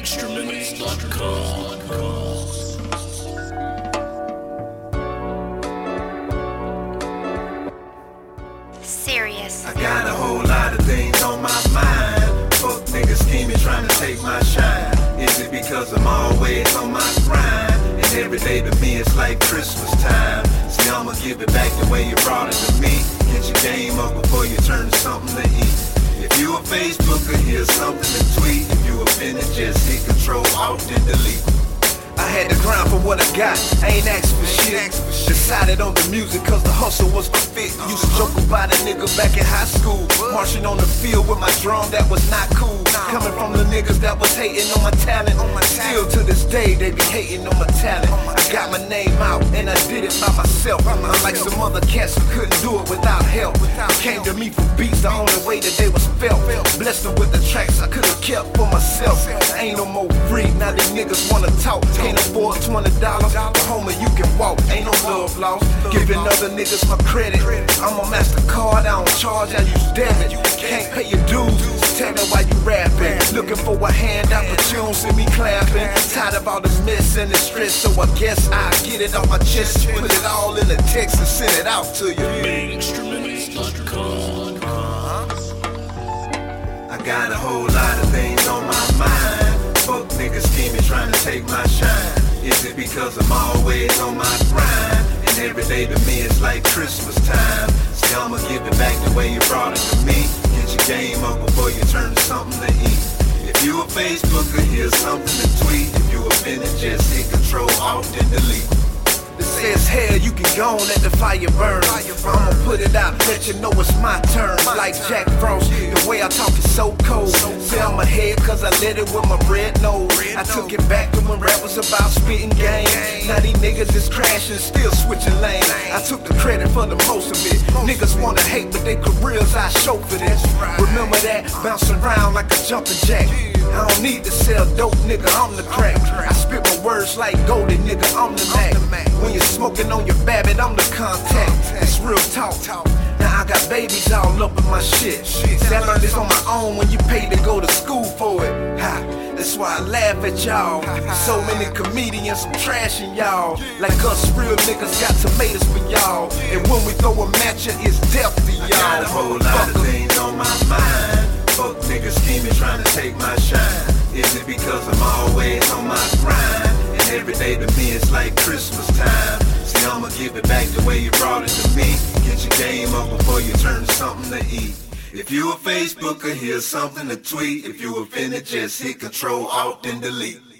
Serious. I got a whole lot of things on my mind. Fuck niggas scheming, trying to take my shine. Is it because I'm always on my grind? And every day to me it's like Christmas time. See, I'ma give it back the way you brought it to me. Get your game up before you turn to something to eat. If you a Facebooker, here's something to tweet. If you offended, just hit Control, Alt, and Delete. I had to grind for what I got, I ain't asked for shit. Decided on the music cause the hustle was the fit. Used to joke about a nigga back in high school, marching on the field with my drum, that was not cool. Coming from the niggas that was hating on my talent. Still to this day they be hating on my talent. I got my name out and I did it by myself. Unlike some other cats who couldn't do it without help. Came to me for beats the only way that they was felt. Blessed them with the tracks I could've kept for myself. I ain't no more free, now these niggas wanna talk. Can't afford $20, but homie you can walk. Ain't no love lost, giving other niggas my credit. I'm a MasterCard, I don't charge, I use debit. Can't pay your dues, tell me why you rapping. Looking for a handout, but you don't see me clapping. Tired of all this mess and this stress, so I guess I get it off my chest. Put it all in a text and send it out to you. I got a whole lot of things on my mind. Fuck niggas scheming, trying to take my shine. Is it because I'm always on my grind? And every day to me it's like Christmas time. See, I'ma give it back the way you brought it to me. Get your game up before you turn to something to eat. If you a Facebooker, here's something to tweet. If you offended, just hit Control, Alt, and Delete. It says hell, you can go on, let the fire burn. I'ma put it out, let you know it's my turn. Like Jack Frost, the way I talk is so cold. Say I'm ahead cause I lit it with my red nose. I took it back to when rap was about spitting game. Now these niggas is crashing, still switching lanes. I took the credit for the most of it. Niggas wanna hate, but their careers I show for this. Remember that, bouncing around like a jumping jack. I don't need to sell dope, nigga, I'm the crack. I spit my words like Goldie, nigga, I'm the Mac. When you're smoking on your Babbitt, I'm the contact. It's real talk. Now I got babies all up in my shit. See, I learned this on my own when you paid to go to school for it. Ha, that's why I laugh at y'all. So many comedians, I'm trashing y'all. Like us real niggas got tomatoes for y'all. And when we throw a match, it's death to y'all. I got a whole lot of things on my mind. Fuck niggas scheming, trying to take my shine. Is it because I'm always on my grind? And every day to me it's like Christmas time. See, I'ma give it back the way you brought it to me. Get your game up before you turn to something to eat. If you a Facebooker, here's something to tweet. If you offended, just hit Control, Alt, and Delete.